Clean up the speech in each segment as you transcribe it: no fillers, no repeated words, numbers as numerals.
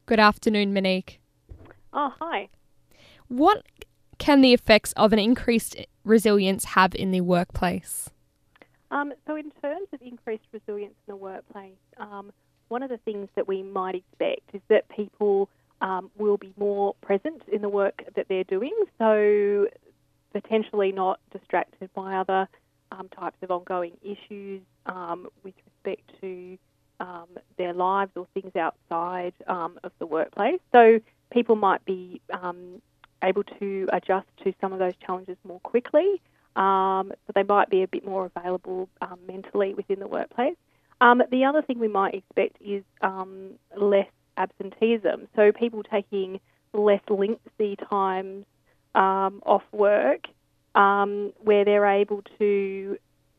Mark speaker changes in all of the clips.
Speaker 1: Good afternoon, Monique.
Speaker 2: Oh, hi.
Speaker 1: What can the effects of an increased resilience have in the workplace?
Speaker 2: So in terms of increased resilience in the workplace, one of the things that we might expect is that people will be more present in the work that they're doing, so potentially not distracted by other types of ongoing issues with respect to their lives or things outside of the workplace. So people might be able to adjust to some of those challenges more quickly. So they might be a bit more available mentally within the workplace. The other thing we might expect is less absenteeism. So people taking less lengthy times off work where they're able to,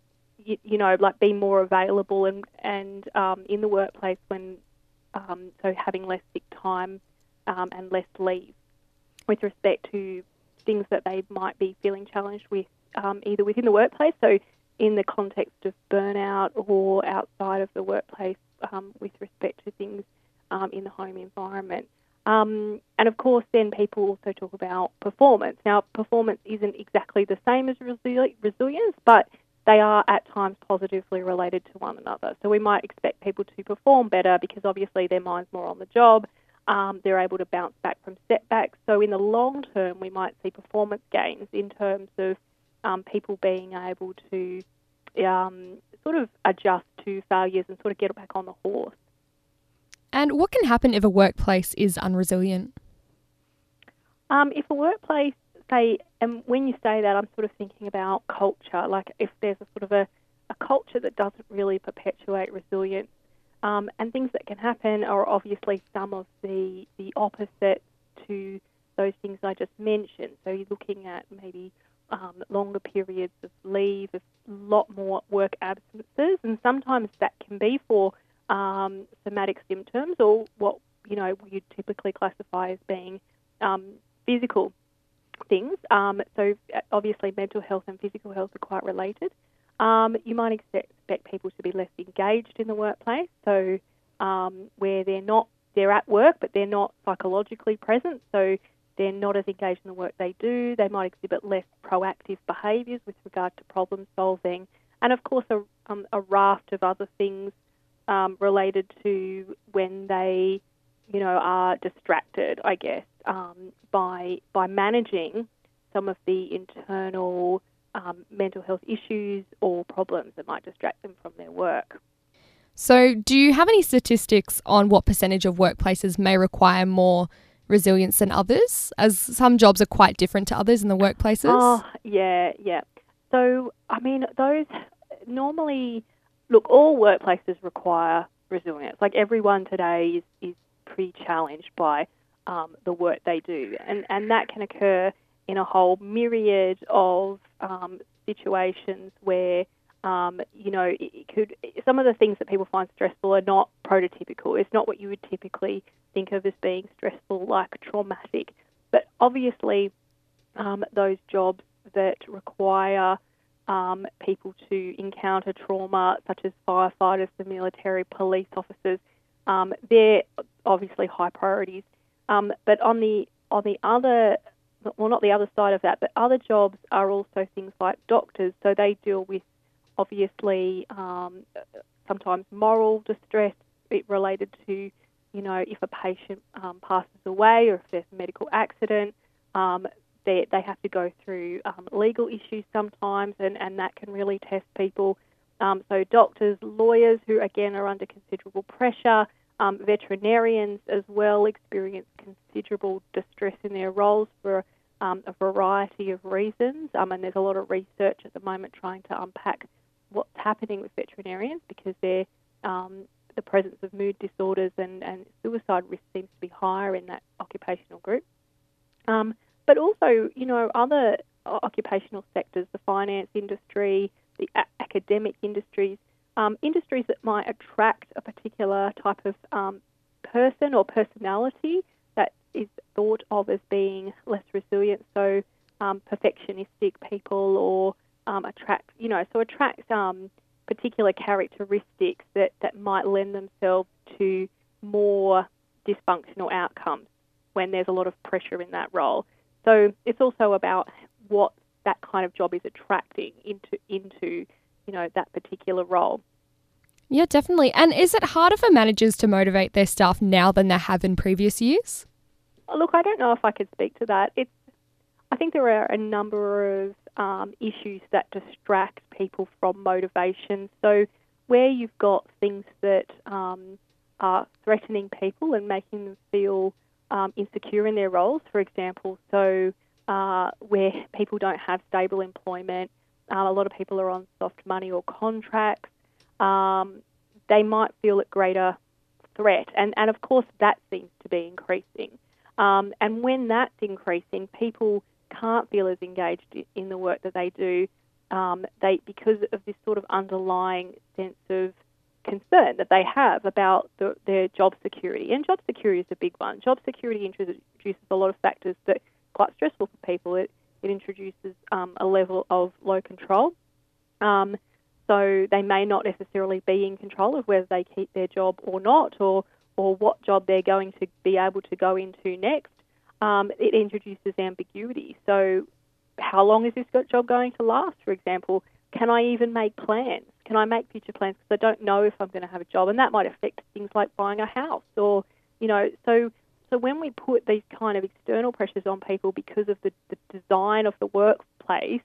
Speaker 2: be more available and in the workplace when, so having less sick time and less leave with respect to things that they might be feeling challenged with either within the workplace, so in the context of burnout, or outside of the workplace with respect to things in the home environment. And of course, then people also talk about performance. Now, performance isn't exactly the same as resilience, but they are at times positively related to one another. So we might expect people to perform better because obviously their mind's more on the job. They're able to bounce back from setbacks. So in the long term, we might see performance gains in terms of people being able to sort of adjust to failures and sort of get back on the horse.
Speaker 1: And what can happen if a workplace is unresilient?
Speaker 2: If a workplace, say, and when you say that, I'm sort of thinking about culture, like if there's a sort of a culture that doesn't really perpetuate resilience, and things that can happen are obviously some of the opposites to those things I just mentioned. So you're looking at maybe longer periods of leave, a lot more work absences, and sometimes that can be for somatic symptoms or what you'd typically classify as being physical things. So obviously mental health and physical health are quite related. You might expect people to be less engaged in the workplace, so where they're at work but they're not psychologically present, so they're not as engaged in the work they do. They might exhibit less proactive behaviours with regard to problem solving, and of course a raft of other things related to when they, are distracted, I guess, by managing some of the internal mental health issues or problems that might distract them from their work.
Speaker 1: So do you have any statistics on what percentage of workplaces may require more resilience than others, as some jobs are quite different to others in the workplaces?
Speaker 2: Oh, yeah. So, those normally, look, all workplaces require resilience. Like everyone today is pretty challenged by the work they do. And that can occur in a whole myriad of situations where, some of the things that people find stressful are not prototypical. It's not what you would typically think of as being stressful, like traumatic. But obviously, those jobs that require people to encounter trauma, such as firefighters, the military, police officers, they're obviously high priorities. But on the other, well, not the other side of that, but other jobs are also things like doctors. So they deal with obviously sometimes moral distress related to, if a patient passes away or if there's a medical accident. They have to go through legal issues sometimes, and that can really test people. So doctors, lawyers who, again, are under considerable pressure, veterinarians as well experience considerable distress in their roles for a variety of reasons. And there's a lot of research at the moment trying to unpack what's happening with veterinarians because they're the presence of mood disorders and suicide risk seems to be higher in that occupational group. But also, other occupational sectors, the finance industry, the academic industries, industries that might attract a particular type of person or personality that is thought of as being less resilient. So perfectionistic people or attract particular characteristics that might lend themselves to more dysfunctional outcomes when there's a lot of pressure in that role. So it's also about what that kind of job is attracting into that particular role.
Speaker 1: Yeah, definitely. And is it harder for managers to motivate their staff now than they have in previous years?
Speaker 2: Look, I don't know if I could speak to that. I think there are a number of issues that distract people from motivation. So where you've got things that are threatening people and making them feel insecure in their roles, for example, so where people don't have stable employment, a lot of people are on soft money or contracts, they might feel at greater threat. And of course, that seems to be increasing. And when that's increasing, people can't feel as engaged in the work that they do because of this sort of underlying sense of concern that they have about their job security. And job security is a big one. Job security introduces a lot of factors that are quite stressful for people. It introduces a level of low control. So they may not necessarily be in control of whether they keep their job or not, or what job they're going to be able to go into next. It introduces ambiguity. So how long is this job going to last, for example? Can I even make plans? Can I make future plans? Because I don't know if I'm going to have a job, and that might affect things like buying a house or, so when we put these kind of external pressures on people because of the design of the workplace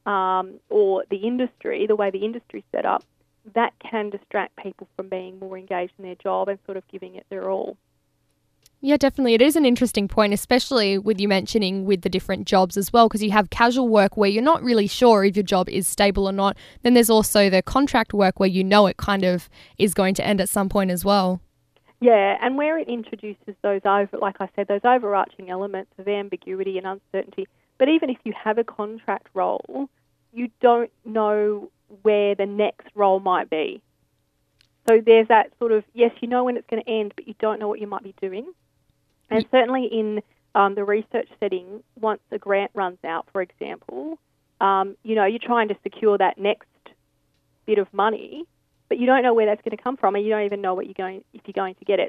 Speaker 2: or the industry, the way the industry's set up, that can distract people from being more engaged in their job and sort of giving it their all.
Speaker 1: Yeah, definitely. It is an interesting point, especially with you mentioning with the different jobs as well, because you have casual work where you're not really sure if your job is stable or not. Then there's also the contract work where it kind of is going to end at some point as well.
Speaker 2: Yeah, and where it introduces those overarching elements of ambiguity and uncertainty. But even if you have a contract role, you don't know where the next role might be. So there's that sort of, yes, you know when it's going to end, but you don't know what you might be doing. And certainly in the research setting, once a grant runs out, for example, you're trying to secure that next bit of money, but you don't know where that's going to come from, and you don't even know if you're going to get it.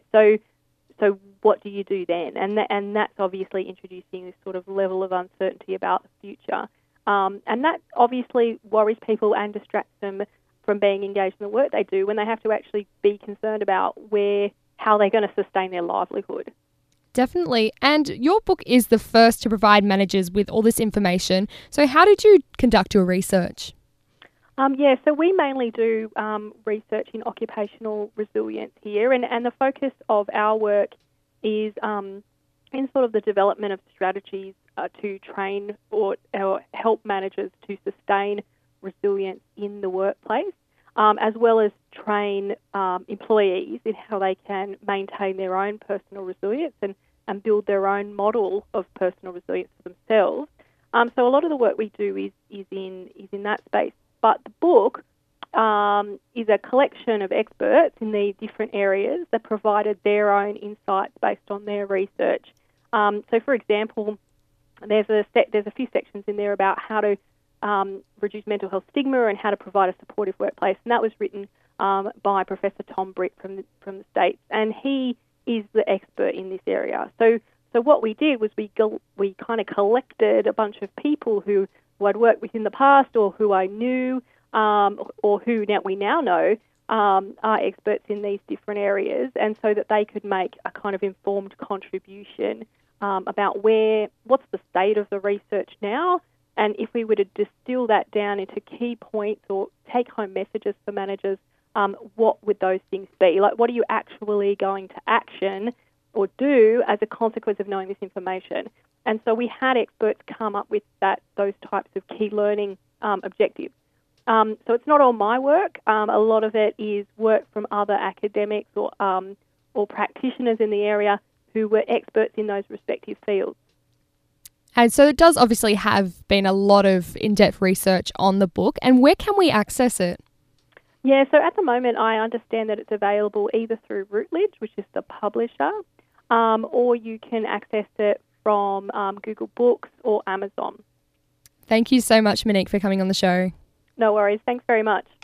Speaker 2: So what do you do then? And that's obviously introducing this sort of level of uncertainty about the future. And that obviously worries people and distracts them from being engaged in the work they do when they have to actually be concerned about how they're going to sustain their livelihood.
Speaker 1: Definitely. And your book is the first to provide managers with all this information. So how did you conduct your research?
Speaker 2: So we mainly do research in occupational resilience here, and the focus of our work is in sort of the development of strategies to train or help managers to sustain resilience in the workplace, as well as train employees in how they can maintain their own personal resilience and build their own model of personal resilience for themselves. So a lot of the work we do is in that space. But the book is a collection of experts in the different areas that provided their own insights based on their research. So, for example, there's a few sections in there about how to reduce mental health stigma and how to provide a supportive workplace, and that was written by Professor Tom Britt from the States, and he is the expert in this area. So what we did was we kind of collected a bunch of people who I'd worked with in the past, or who I knew, or who we now know are experts in these different areas, and so that they could make a kind of informed contribution about what's the state of the research now, and if we were to distill that down into key points or take-home messages for managers, what would those things be? Like, what are you actually going to action or do as a consequence of knowing this information? And so we had experts come up with those types of key learning objectives. So it's not all my work. A lot of it is work from other academics or practitioners in the area who were experts in those respective fields.
Speaker 1: And so it does obviously have been a lot of in-depth research on the book. And where can we access it?
Speaker 2: Yeah, so at the moment I understand that it's available either through Routledge, which is the publisher, or you can access it from Google Books or Amazon.
Speaker 1: Thank you so much, Monique, for coming on the show.
Speaker 2: No worries. Thanks very much.